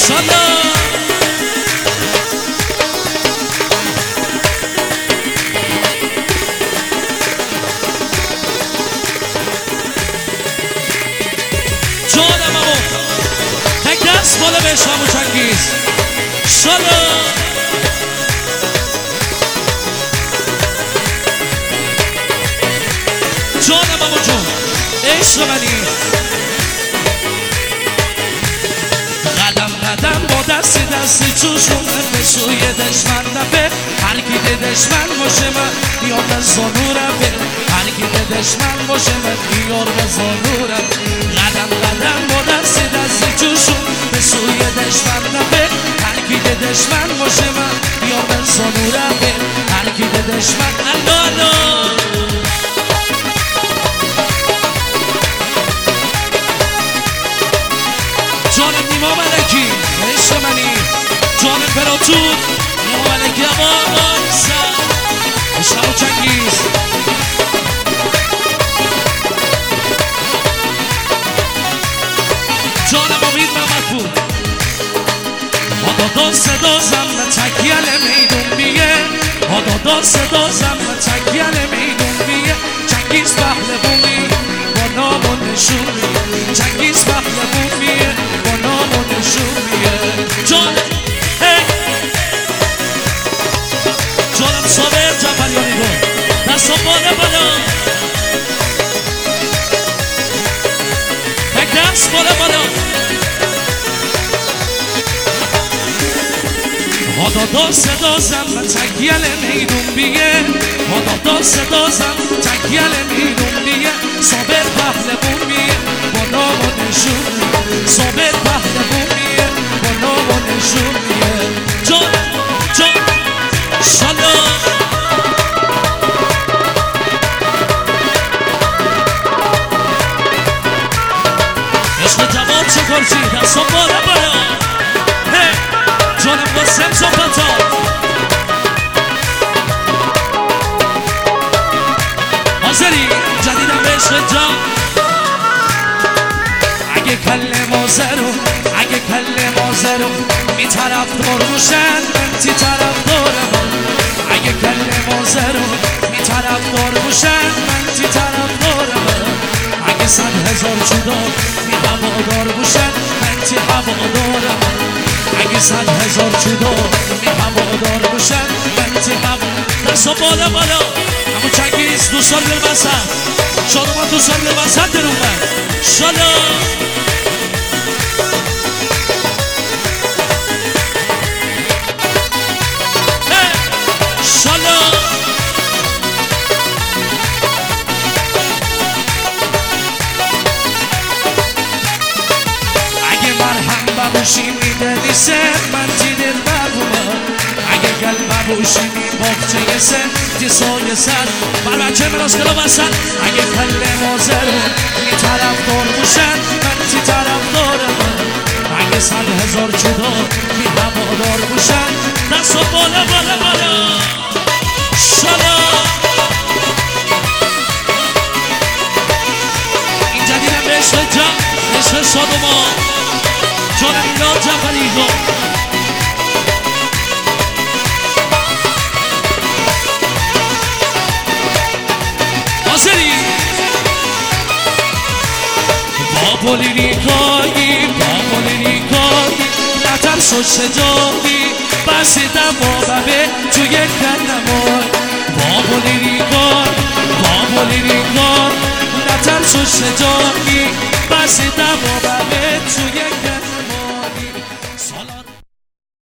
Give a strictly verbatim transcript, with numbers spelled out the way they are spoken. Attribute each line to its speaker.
Speaker 1: شالا جانم امو تک دست بالا به شام و چنگیز شالا جانم امو جون عشق منی قدم قدم با دستی دستی چوشونه به سوی دشمن نبه هر کی ده دشمن باشه من بیار به زانو رفه هر کی ده دشمن باشه من بیار به زانو رفه قدم قدم با دستی دستی چوشون به سوی دشمن نبه هر کی ده دشمن باشه من بیار به زانو رفه هر کی ده دشمن الالا جان نیما ملکی عشق منی جان امپراتور نیما ملکی آبانسا شب و چنگیز جانم امید محمد بود آدادا صدا زم تکیل میدون بیه آدادا صدا زم تکیل میدون بیه چنگیز پهلوانی با نام و نشونی چنگیز پهلوانی با نام و نشونیه جان جانم صابر جعفریانی بود دست و بالا بالا یک دست بالا بالا آدادا صدا زم تکیل میدون بیه آدادا صدا زم تکیل میدون بیه صابر پهلوانیه با نام و نشونیه صابر پهلوانیه با نام و نشونیه جان جان شالا عشق جواب چه کرچی دستم بالا بالا جانم قاسم صحبتا حاضری جدیدم به عشق جان اگه کل مازرو اگه کل مازرو می طرف دار باشن من تی طرف دارم اگه کل مازرو می طرف دار باشن من تی طرف دارم اگه صد هزار جدا می هوادار باشن من تی هوادارم اگه صد هزار جدا می هوادار باشن من تی هوادارم دستا بالا بالا اما چنگیز دو سال بالوسط شادمان دو سال بالوسط در اومد شالا شالا اگه مرهم ببوشی میده نیسه من تی دل ببومم اگه گل ببوشی می باقچه سه تی سایه سر بر بچه مراز کلا بسن اگه کل مازر می طرف دار بوشن من تی طرف دارم اگه صد هزار جدا می هوادار بوشن دست و بالا بالا بالا شالا این جدیدم به عشق جان عشق شادما جان میلاد جعفری حاضری بابولی نیکایی بابولی نیکایی نترس و شجاعی بسیدم بابمه توی کنمای بابولی نیکای بابولی نیکای نترس و شجاعی بسیدم بابمه توی